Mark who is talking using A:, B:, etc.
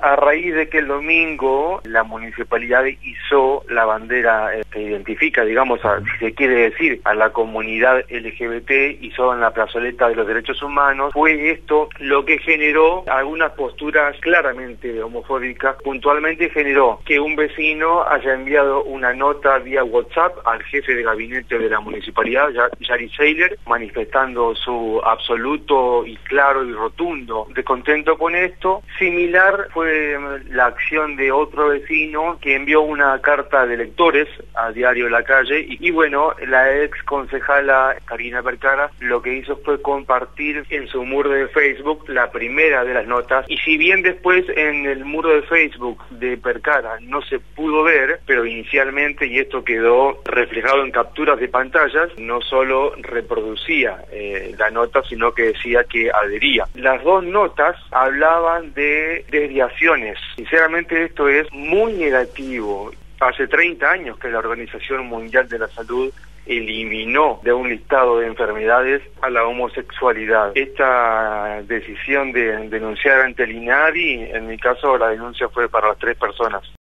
A: A raíz de que el domingo la municipalidad izó la bandera que identifica, digamos, si se quiere decir, a la comunidad LGBT, izó en la plazoleta de los derechos humanos, fue esto lo que generó algunas posturas claramente homofóbicas. Puntualmente generó que un vecino haya enviado una nota vía WhatsApp al jefe de gabinete de la municipalidad, Yari Seiler, manifestando su absoluto y claro y rotundo descontento con esto. Similar fue la acción de otro vecino que envió una carta de lectores a Diario La Calle y bueno, la ex concejala Karina Percara lo que hizo fue compartir en su muro de Facebook la primera de las notas, y si bien después en el muro de Facebook de Percara no se pudo ver, pero inicialmente, y esto quedó reflejado en capturas de pantallas, no solo reproducía la nota, sino que decía que adhería. Las dos notas hablaban de desviaciones. Sinceramente esto es muy negativo. Hace 30 años que la Organización Mundial de la Salud eliminó de un listado de enfermedades a la homosexualidad. Esta decisión de denunciar ante el INADI, en mi caso la denuncia fue para las 3 personas.